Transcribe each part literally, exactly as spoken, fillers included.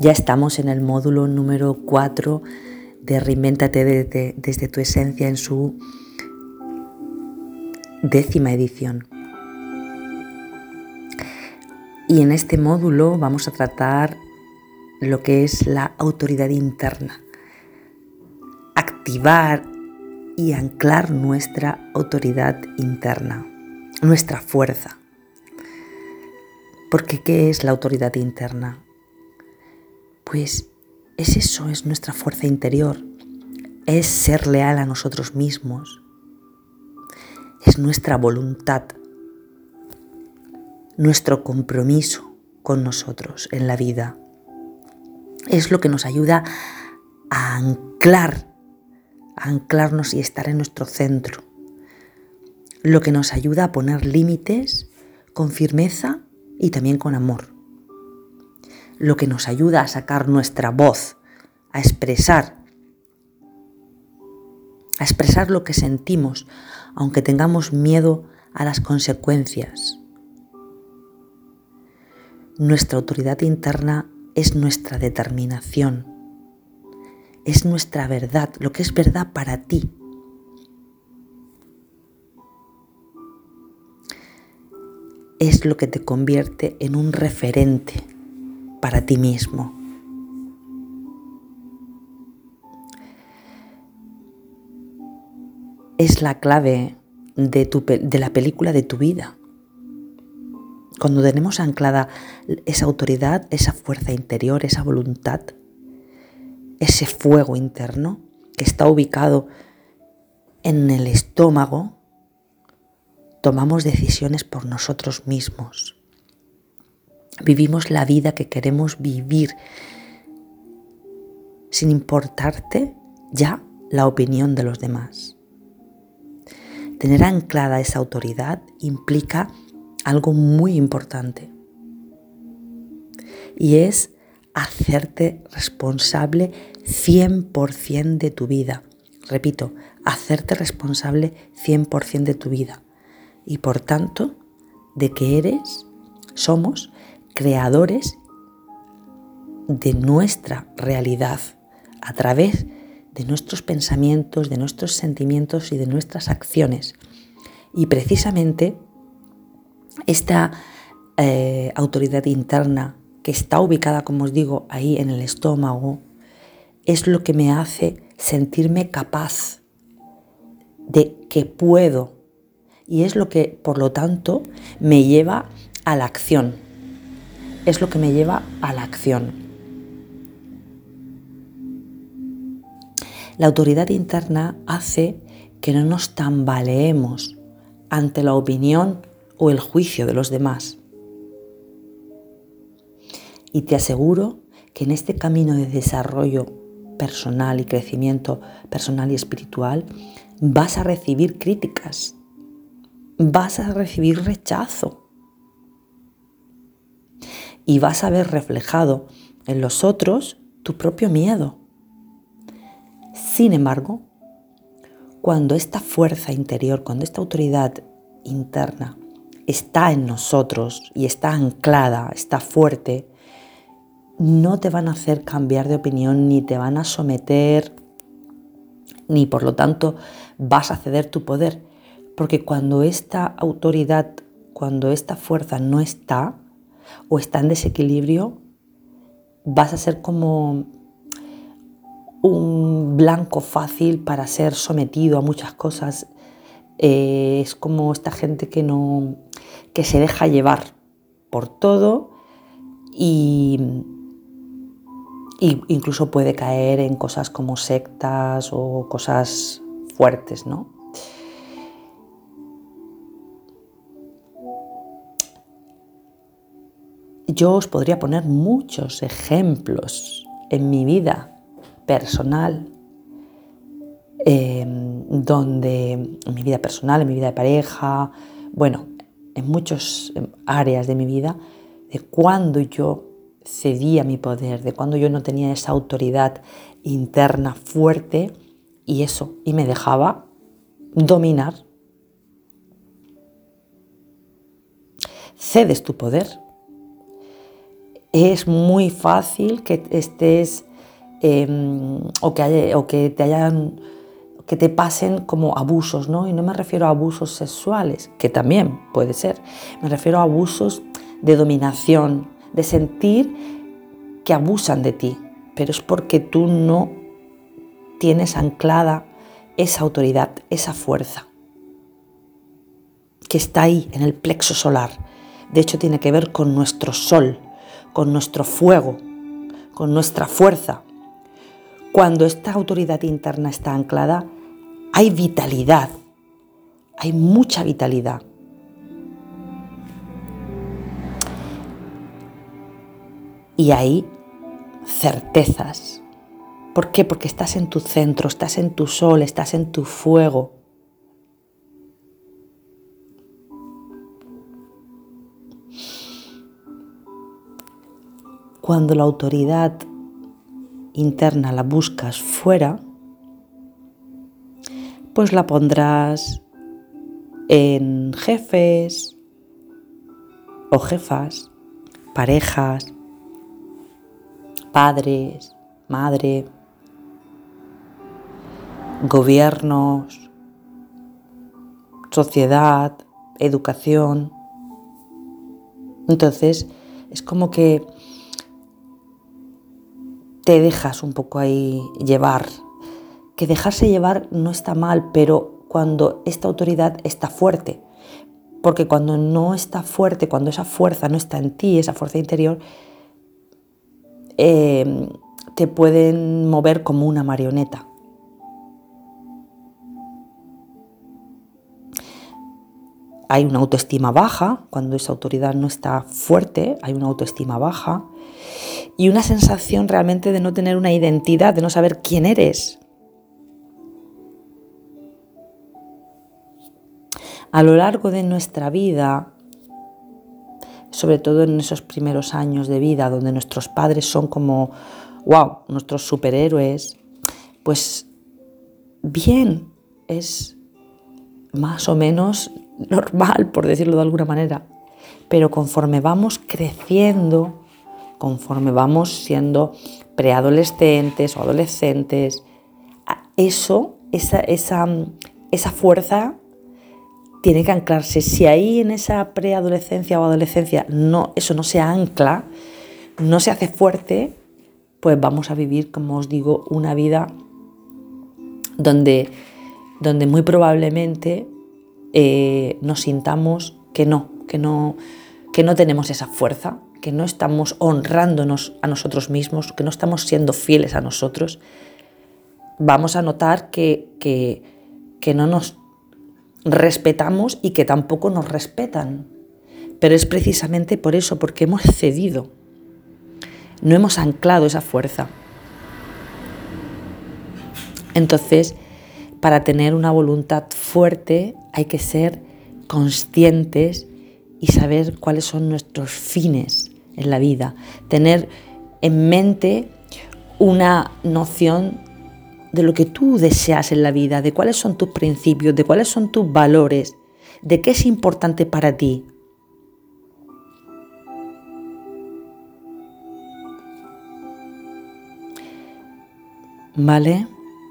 Ya estamos en el módulo número cuatro de Reinvéntate desde, desde tu esencia en su décima edición. Y en este módulo vamos a tratar lo que es la autoridad interna. Activar y anclar nuestra autoridad interna, nuestra fuerza. Porque ¿qué es la autoridad interna? Pues es eso, es nuestra fuerza interior, es ser leal a nosotros mismos, es nuestra voluntad, nuestro compromiso con nosotros en la vida. Es lo que nos ayuda a anclar, a anclarnos y estar en nuestro centro. Lo que nos ayuda a poner límites con firmeza y también con amor. Lo que nos ayuda a sacar nuestra voz, a expresar, a expresar lo que sentimos, aunque tengamos miedo a las consecuencias. Nuestra autoridad interna es nuestra determinación, es nuestra verdad, lo que es verdad para ti. Es lo que te convierte en un referente para ti mismo. Es la clave de, tu, de la película de tu vida. Cuando tenemos anclada esa autoridad, esa fuerza interior, esa voluntad, ese fuego interno que está ubicado en el estómago, tomamos decisiones por nosotros mismos. Vivimos la vida que queremos vivir sin importarte ya la opinión de los demás. Tener anclada esa autoridad implica algo muy importante y es hacerte responsable cien por ciento de tu vida. Repito, hacerte responsable cien por ciento de tu vida y por tanto de que eres, somos creadores de nuestra realidad a través de nuestros pensamientos, de nuestros sentimientos y de nuestras acciones. Y precisamente esta eh, autoridad interna que está ubicada, como os digo, ahí en el estómago, es lo que me hace sentirme capaz de que puedo. Y es lo que, por lo tanto, me lleva a la acción. Es lo que me lleva a la acción. La autoridad interna hace que no nos tambaleemos ante la opinión o el juicio de los demás. Y te aseguro que en este camino de desarrollo personal y crecimiento personal y espiritual vas a recibir críticas, vas a recibir rechazo y vas a ver reflejado en los otros tu propio miedo. Sin embargo, cuando esta fuerza interior, cuando esta autoridad interna está en nosotros y está anclada, está fuerte, no te van a hacer cambiar de opinión ni te van a someter, ni por lo tanto vas a ceder tu poder. Porque cuando esta autoridad, cuando esta fuerza no está o está en desequilibrio, vas a ser como un blanco fácil para ser sometido a muchas cosas. Eh, es como esta gente que no, que se deja llevar por todo y, y incluso puede caer en cosas como sectas o cosas fuertes, ¿no? Yo os podría poner muchos ejemplos en mi vida personal, eh, donde en mi vida personal, en mi vida de pareja, bueno, en muchas áreas de mi vida, de cuando yo cedía mi poder, de cuando yo no tenía esa autoridad interna fuerte y eso, y me dejaba dominar. Cedes tu poder. es muy fácil que estés eh, o, que haya, o que te hayan que te pasen como abusos, ¿no? Y no me refiero a abusos sexuales, que también puede ser. Me refiero a abusos de dominación, de sentir que abusan de ti, pero es porque tú no tienes anclada esa autoridad, esa fuerza que está ahí en el plexo solar. De hecho, tiene que ver con nuestro sol, con nuestro fuego, con nuestra fuerza. Cuando esta autoridad interna está anclada, hay vitalidad, hay mucha vitalidad. Y hay certezas. ¿Por qué? Porque estás en tu centro, estás en tu sol, estás en tu fuego. Cuando la autoridad interna la buscas fuera, pues la pondrás en jefes o jefas, parejas, padres, madre, gobiernos, sociedad, educación. Entonces es como que te dejas un poco ahí llevar. Que dejarse llevar no está mal, pero cuando esta autoridad está fuerte. Porque cuando no está fuerte, cuando esa fuerza no está en ti, esa fuerza interior, eh, te pueden mover como una marioneta. Hay una autoestima baja, cuando esa autoridad no está fuerte, hay una autoestima baja y una sensación realmente de no tener una identidad, de no saber quién eres. A lo largo de nuestra vida, sobre todo en esos primeros años de vida, donde nuestros padres son como, wow, nuestros superhéroes, pues bien, es más o menos normal, por decirlo de alguna manera. Pero conforme vamos creciendo, conforme vamos siendo preadolescentes o adolescentes, eso, esa, esa, esa fuerza tiene que anclarse. Si ahí en esa preadolescencia o adolescencia no, eso no se ancla, no se hace fuerte, pues vamos a vivir, como os digo, una vida donde, donde muy probablemente eh, nos sintamos que no, que no, que no tenemos esa fuerza, que no estamos honrándonos a nosotros mismos, que no estamos siendo fieles a nosotros. Vamos a notar que, que, que no nos respetamos y que tampoco nos respetan. Pero es precisamente por eso, porque hemos cedido, no hemos anclado esa fuerza. Entonces, para tener una voluntad fuerte hay que ser conscientes y saber cuáles son nuestros fines en la vida. Tener en mente una noción de lo que tú deseas en la vida, de cuáles son tus principios, de cuáles son tus valores, de qué es importante para ti. ¿Vale?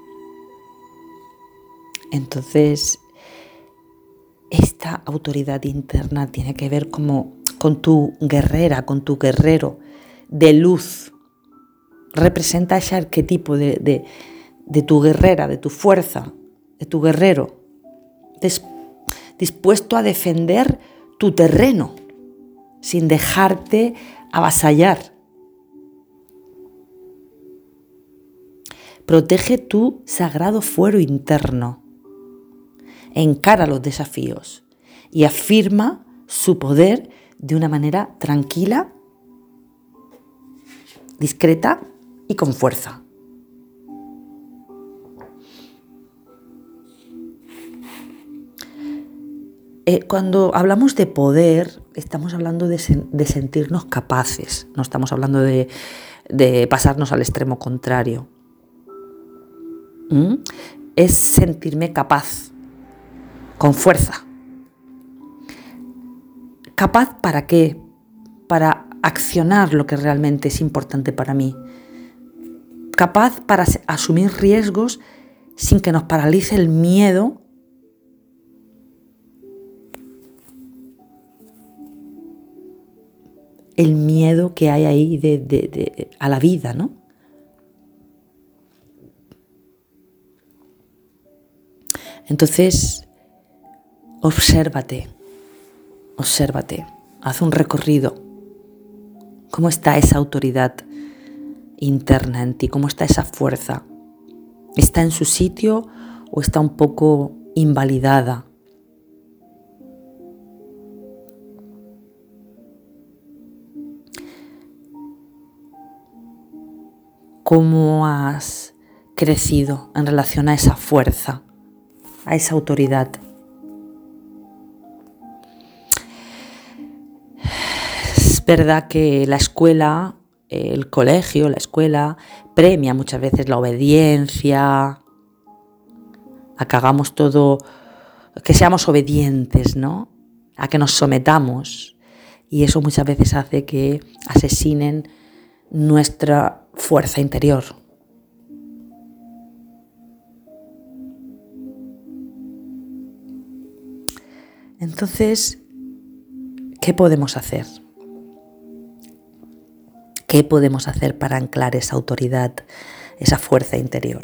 Entonces, esta autoridad interna tiene que ver como con tu guerrera, con tu guerrero de luz. Representa ese arquetipo de, de, de tu guerrera, de tu fuerza, de tu guerrero, des, dispuesto a defender tu terreno sin dejarte avasallar. Protege tu sagrado fuero interno, encara los desafíos y afirma su poder de una manera tranquila, discreta y con fuerza. Eh, cuando hablamos de poder, estamos hablando de, sen- de sentirnos capaces, no estamos hablando de, de pasarnos al extremo contrario. ¿Mm? Es sentirme capaz, con fuerza. ¿Capaz para qué? Para accionar lo que realmente es importante para mí. Capaz para asumir riesgos sin que nos paralice el miedo el miedo que hay ahí de, de, de, a la vida, ¿no? Entonces, obsérvate, obsérvate, haz un recorrido. ¿Cómo está esa autoridad interna en ti? ¿Cómo está esa fuerza? ¿Está en su sitio o está un poco invalidada? ¿Cómo has crecido en relación a esa fuerza, a esa autoridad? Es verdad que la escuela, el colegio, la escuela, premia muchas veces la obediencia, a que hagamos todo, que seamos obedientes, ¿no? A que nos sometamos. Y eso muchas veces hace que asesinen nuestra fuerza interior. Entonces, ¿qué podemos hacer? ¿Qué podemos hacer para anclar esa autoridad, esa fuerza interior?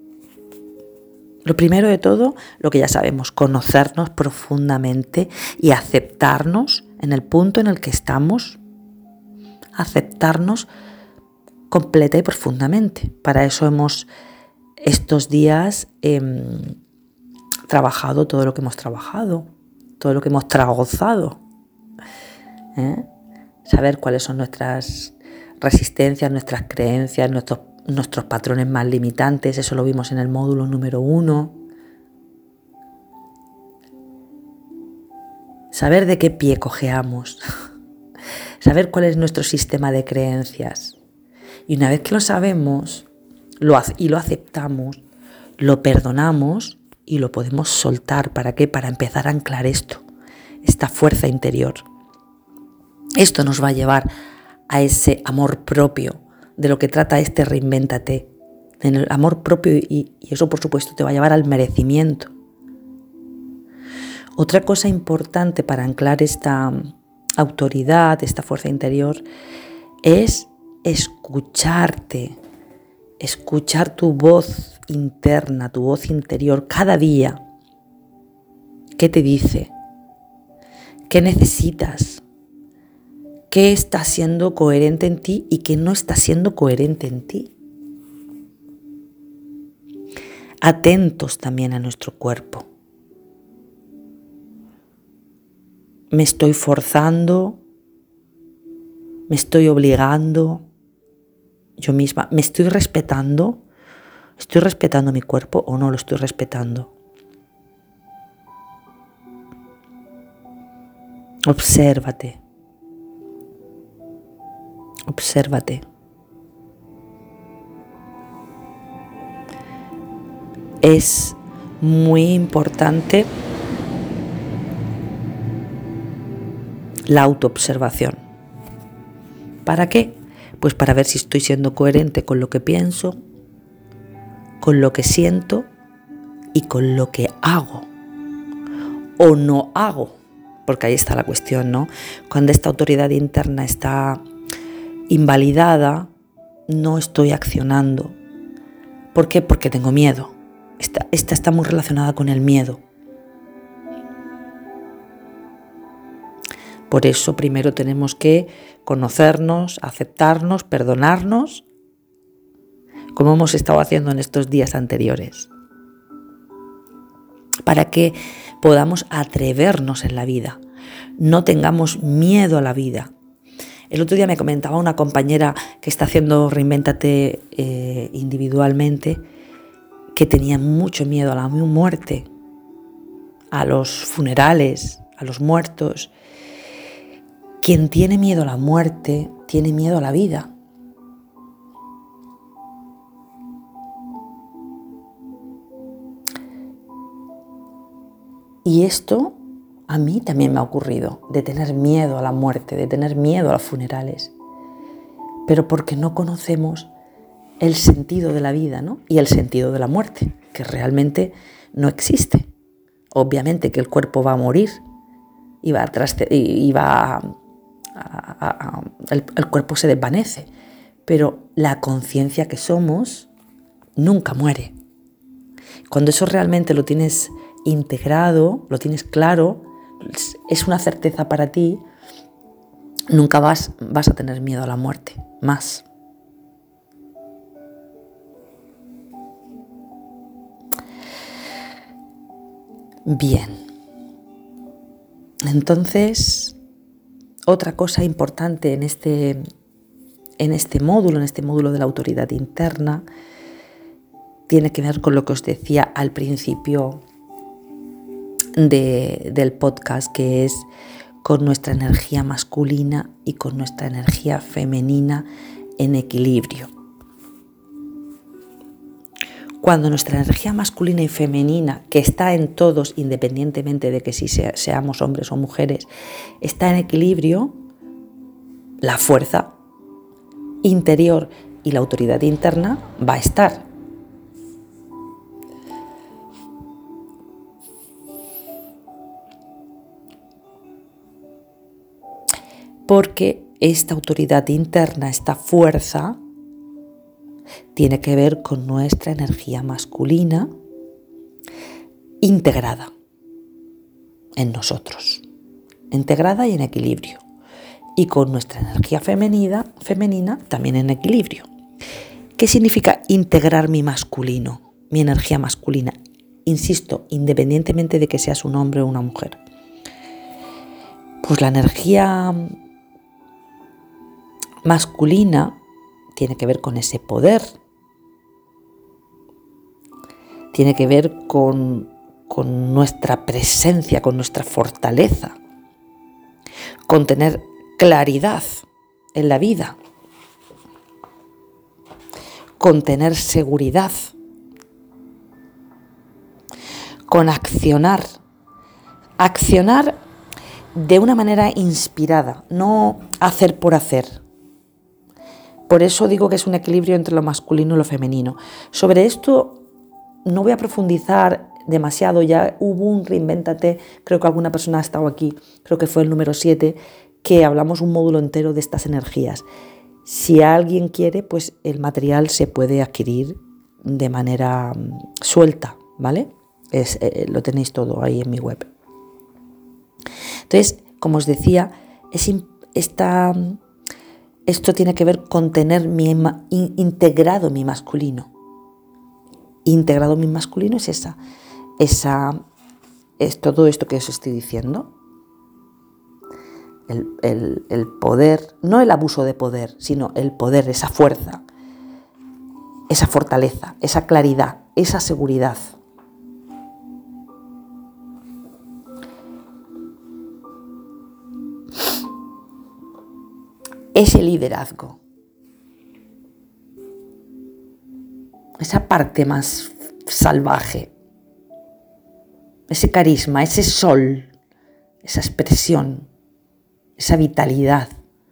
Lo primero de todo, lo que ya sabemos, conocernos profundamente y aceptarnos en el punto en el que estamos, aceptarnos completa y profundamente. Para eso hemos estos días eh, trabajado todo lo que hemos trabajado, todo lo que hemos tragozado. ¿Eh? Saber cuáles son nuestras resistencias, nuestras creencias, nuestros, nuestros patrones más limitantes, eso lo vimos en el módulo número uno. Saber de qué pie cojeamos, saber cuál es nuestro sistema de creencias. Y una vez que lo sabemos lo, y lo aceptamos, lo perdonamos y lo podemos soltar. ¿Para qué? Para empezar a anclar esto, esta fuerza interior. Esto nos va a llevar a ese amor propio, de lo que trata este Reinvéntate, en el amor propio y, y eso por supuesto te va a llevar al merecimiento. Otra cosa importante para anclar esta autoridad, esta fuerza interior, es escucharte, escuchar tu voz interna, tu voz interior cada día. ¿Qué te dice? ¿Qué necesitas? ¿Qué está siendo coherente en ti y qué no está siendo coherente en ti? Atentos también a nuestro cuerpo. Me estoy forzando, me estoy obligando, yo misma, me estoy respetando, estoy respetando mi cuerpo o no lo estoy respetando. Obsérvate, obsérvate. Es muy importante la autoobservación. ¿Para qué? Pues para ver si estoy siendo coherente con lo que pienso, con lo que siento y con lo que hago o no hago. Porque ahí está la cuestión, ¿no? Cuando esta autoridad interna está invalidada, no estoy accionando. ¿Por qué? Porque tengo miedo. Esta, esta está muy relacionada con el miedo. Por eso primero tenemos que conocernos, aceptarnos, perdonarnos, como hemos estado haciendo en estos días anteriores, para que podamos atrevernos en la vida, no tengamos miedo a la vida. El otro día me comentaba una compañera que está haciendo Reinvéntate eh, individualmente, que tenía mucho miedo a la muerte, a los funerales, a los muertos. Quien tiene miedo a la muerte, tiene miedo a la vida. Y esto A mí también me ha ocurrido de tener miedo a la muerte, de tener miedo a los funerales, pero porque no conocemos el sentido de la vida, ¿no? Y el sentido de la muerte, que realmente no existe. Obviamente que el cuerpo va a morir y va a traste- y va a, a, a, el, el cuerpo se desvanece, pero la conciencia que somos nunca muere. Cuando eso realmente lo tienes integrado, lo tienes claro, es una certeza para ti, nunca vas, vas a tener miedo a la muerte, más. Bien. Entonces, otra cosa importante en este, en este módulo, en este módulo de la autoridad interna, tiene que ver con lo que os decía al principio de, del podcast, que es con nuestra energía masculina y con nuestra energía femenina en equilibrio. Cuando nuestra energía masculina y femenina, que está en todos independientemente de que si sea, seamos hombres o mujeres, está en equilibrio, la fuerza interior y la autoridad interna va a estar. Porque esta autoridad interna, esta fuerza, tiene que ver con nuestra energía masculina integrada en nosotros, integrada y en equilibrio, y con nuestra energía femenina, femenina también en equilibrio. ¿Qué significa integrar mi masculino, mi energía masculina? Insisto, independientemente de que seas un hombre o una mujer. Pues la energía masculina tiene que ver con ese poder, tiene que ver con, con nuestra presencia, con nuestra fortaleza, con tener claridad en la vida, con tener seguridad, con accionar, accionar de una manera inspirada, no hacer por hacer. Por eso digo que es un equilibrio entre lo masculino y lo femenino. Sobre esto no voy a profundizar demasiado, ya hubo un Reinvéntate, creo que alguna persona ha estado aquí, creo que fue el número siete, que hablamos un módulo entero de estas energías. Si alguien quiere, pues el material se puede adquirir de manera suelta, ¿vale? Es, eh, lo tenéis todo ahí en mi web. Entonces, como os decía, es esta, esto tiene que ver con tener mi, in, integrado mi masculino. Integrado mi masculino es esa, esa, es todo esto que os estoy diciendo. El, el, el poder, no el abuso de poder, sino el poder, esa fuerza, esa fortaleza, esa claridad, esa seguridad. Ese liderazgo, esa parte más salvaje, ese carisma, ese sol, esa expresión, esa vitalidad.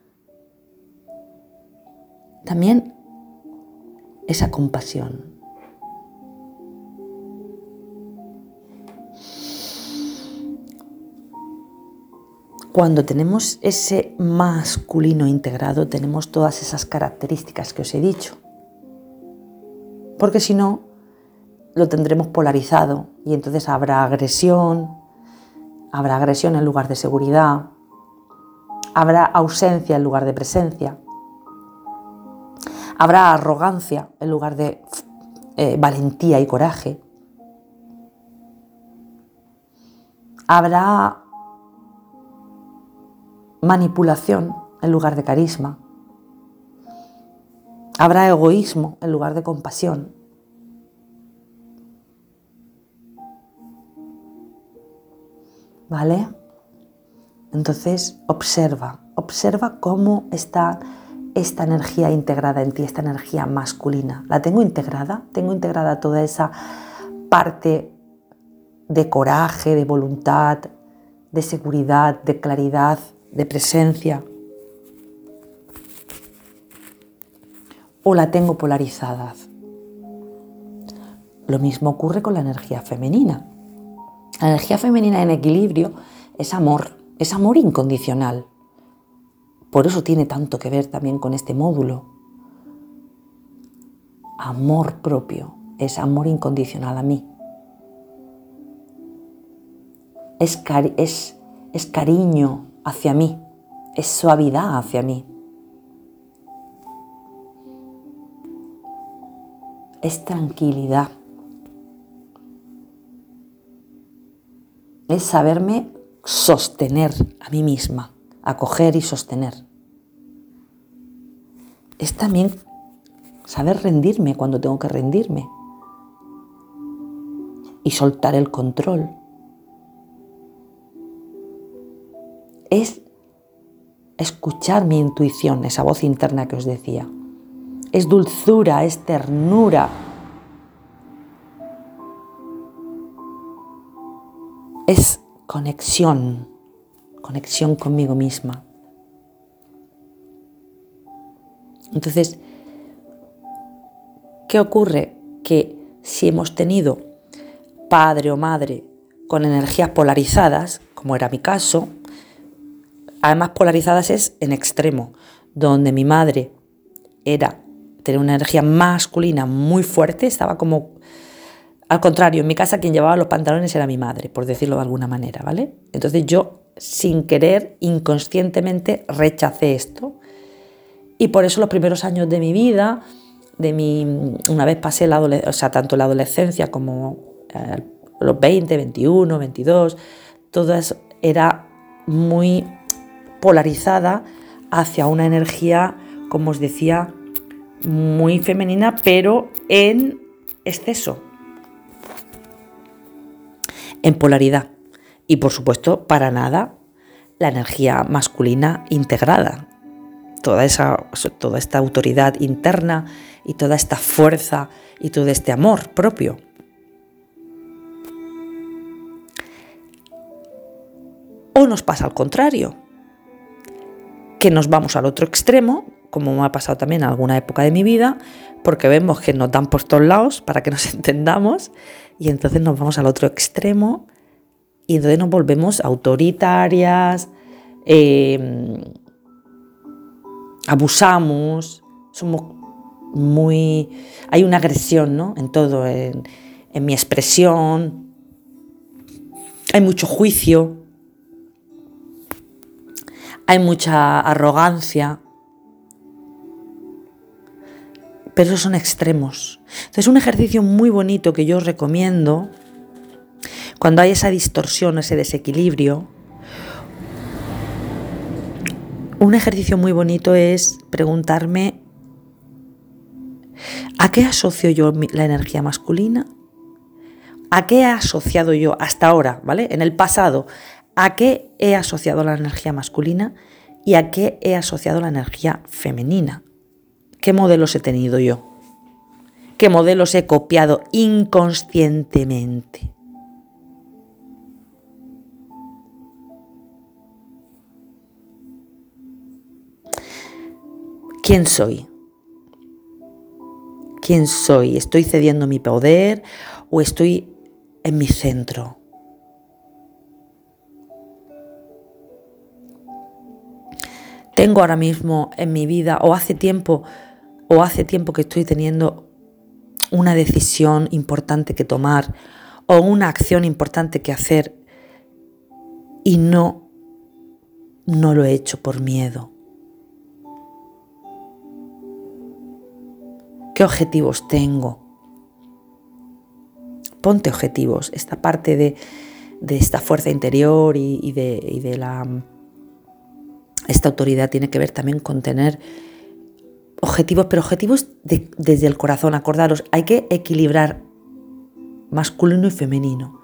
También esa compasión. Cuando tenemos ese masculino integrado, tenemos todas esas características que os he dicho. Porque si no, lo tendremos polarizado y entonces habrá agresión, habrá agresión en lugar de seguridad, habrá ausencia en lugar de presencia, habrá arrogancia en lugar de eh, valentía y coraje, habrá manipulación en lugar de carisma, habrá egoísmo en lugar de compasión. ¿Vale? Entonces observa, observa cómo está esta energía integrada en ti, esta energía masculina. ¿La tengo integrada? ¿Tengo integrada toda esa parte de coraje, de voluntad, de seguridad, de claridad, de presencia. O la tengo polarizada. Lo mismo ocurre con la energía femenina. La energía femenina en equilibrio es amor, es amor incondicional. Por eso tiene tanto que ver también con este módulo. Amor propio, es amor incondicional a mí. Es, cari- es, es cariño hacia mí, es suavidad hacia mí. Es tranquilidad. Es saberme sostener a mí misma, acoger y sostener. Es también saber rendirme cuando tengo que rendirme y soltar el control. Es escuchar mi intuición, esa voz interna que os decía. Es dulzura, es ternura. Es conexión, conexión conmigo misma. Entonces, ¿qué ocurre? Que si hemos tenido padre o madre con energías polarizadas, como era mi caso, además polarizadas es en extremo, donde mi madre era tener una energía masculina muy fuerte, estaba como, al contrario, en mi casa quien llevaba los pantalones era mi madre, por decirlo de alguna manera, ¿vale? Entonces yo, sin querer, inconscientemente rechacé esto, y por eso los primeros años de mi vida, de mi, una vez pasé la adolescencia, o sea, tanto la adolescencia como eh, los veinte, veintiuno, veintidós, todo eso era muy polarizada hacia una energía, como os decía, muy femenina, pero en exceso, en polaridad. Y por supuesto, para nada la energía masculina integrada. Toda esa, toda esta autoridad interna y toda esta fuerza y todo este amor propio. O nos pasa al contrario, que nos vamos al otro extremo, como me ha pasado también en alguna época de mi vida, porque vemos que nos dan por todos lados para que nos entendamos, y entonces nos vamos al otro extremo y entonces nos volvemos autoritarias, eh, abusamos, somos muy... Hay una agresión, ¿no? En todo, en, en mi expresión, hay mucho juicio, hay mucha arrogancia, pero esos son extremos. Entonces, un ejercicio muy bonito que yo os recomiendo, cuando hay esa distorsión, ese desequilibrio, un ejercicio muy bonito es preguntarme ¿a qué asocio yo la energía masculina? ¿A qué he asociado yo hasta ahora, ¿vale? En el pasado, ¿a qué he asociado la energía masculina y a qué he asociado la energía femenina? ¿Qué modelos he tenido yo? ¿Qué modelos he copiado inconscientemente? ¿Quién soy? ¿Quién soy? ¿Estoy cediendo mi poder o estoy en mi centro? Tengo ahora mismo en mi vida, o hace tiempo, o hace tiempo que estoy teniendo una decisión importante que tomar o una acción importante que hacer y no, no lo he hecho por miedo. ¿Qué objetivos tengo? Ponte objetivos. Esta parte de, de esta fuerza interior y, y, de, y de la... Esta autoridad tiene que ver también con tener objetivos, pero objetivos de, desde el corazón. Acordaros, hay que equilibrar masculino y femenino.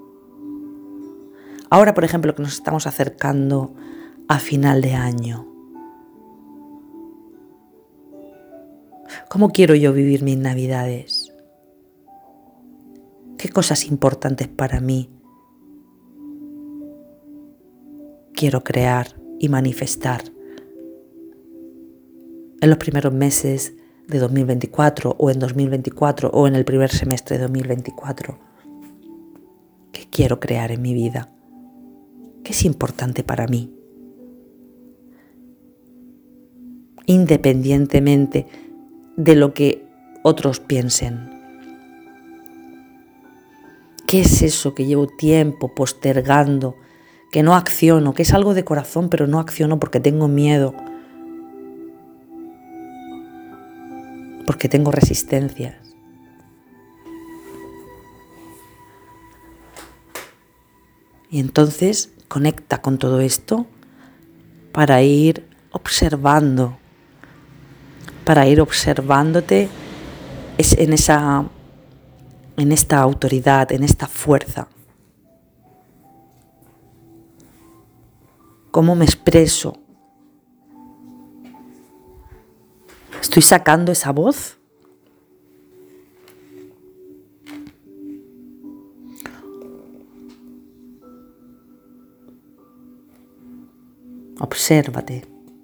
Ahora, por ejemplo, que nos estamos acercando a final de año, ¿cómo quiero yo vivir mis navidades? ¿Qué cosas importantes para mí quiero crear y manifestar en los primeros meses de dos mil veinticuatro o en dos mil veinticuatro o en el primer semestre de dos mil veinticuatro. ¿Qué quiero crear en mi vida? ¿Qué es importante para mí? Independientemente de lo que otros piensen. ¿Qué es eso que llevo tiempo postergando, que no acciono, que es algo de corazón, pero no acciono porque tengo miedo, porque tengo resistencias? Y entonces conecta con todo esto para ir observando, para ir observándote en esa, en esta autoridad, en esta fuerza. ¿Cómo me expreso? ¿Estoy sacando esa voz? Obsérvate.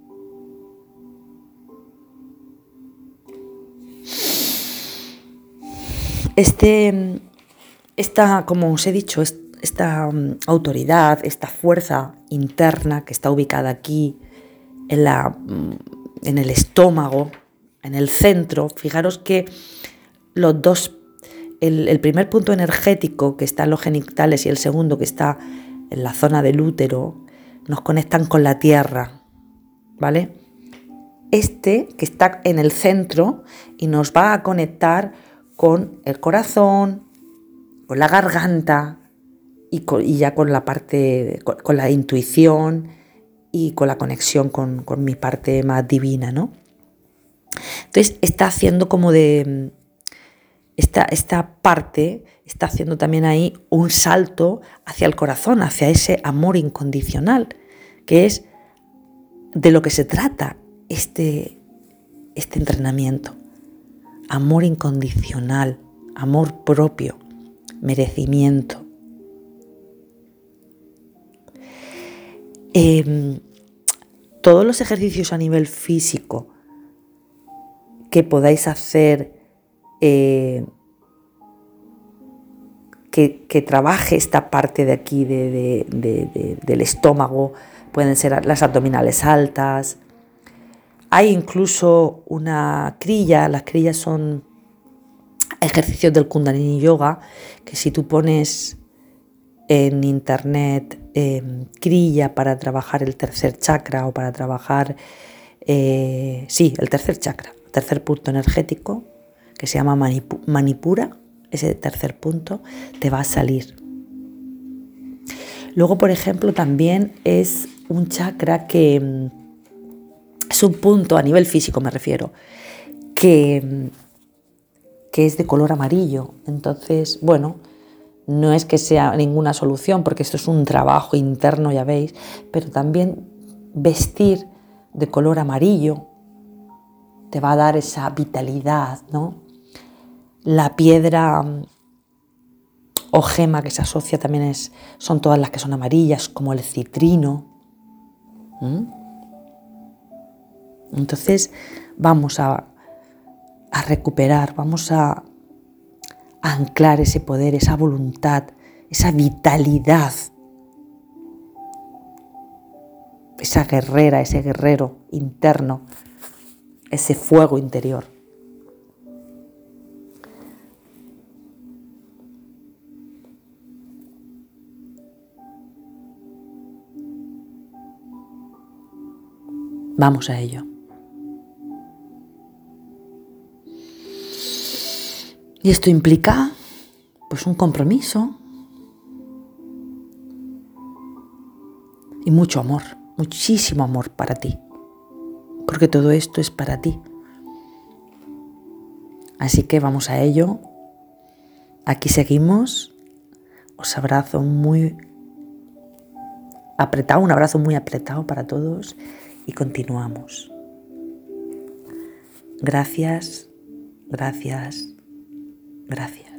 Este, esta, como os he dicho, esta um, autoridad, esta fuerza interna que está ubicada aquí en, la, en el estómago, en el centro, fijaros que los dos, el, el primer punto energético que está en los genitales y el segundo que está en la zona del útero, nos conectan con la tierra, ¿vale? Este que está en el centro y nos va a conectar con el corazón, con la garganta y, con, y ya con la parte, con, con la intuición y con la conexión con, con mi parte más divina, ¿no? Entonces está haciendo como de... Esta, esta parte está haciendo también ahí un salto hacia el corazón, hacia ese amor incondicional, que es de lo que se trata este, este entrenamiento. Amor incondicional, amor propio, merecimiento. Eh, todos los ejercicios a nivel físico que podáis hacer, eh, que, que trabaje esta parte de aquí de, de, de, de, del estómago, pueden ser las abdominales altas. Hay incluso una crilla, las crillas son ejercicios del Kundalini Yoga, que si tú pones en internet eh, crilla para trabajar el tercer chakra o para trabajar, eh, sí, el tercer chakra, tercer punto energético, que se llama Manipura, ese tercer punto, te va a salir. Luego, por ejemplo, también es un chakra que es un punto a nivel físico, me refiero, que, que es de color amarillo. Entonces, bueno, no es que sea ninguna solución, porque esto es un trabajo interno, ya veis, pero también vestir de color amarillo te va a dar esa vitalidad, ¿no? La piedra o gema que se asocia también es, son todas las que son amarillas, como el citrino. ¿Mm? Entonces vamos a, a recuperar, vamos a, a anclar ese poder, esa voluntad, esa vitalidad, esa guerrera, ese guerrero interno, ese fuego interior. Vamos a ello. Y esto implica, pues, un compromiso y mucho amor, muchísimo amor para ti, porque todo esto es para ti. Así que vamos a ello. Aquí seguimos. Os abrazo muy apretado, un abrazo muy apretado para todos y continuamos. Gracias, gracias, gracias.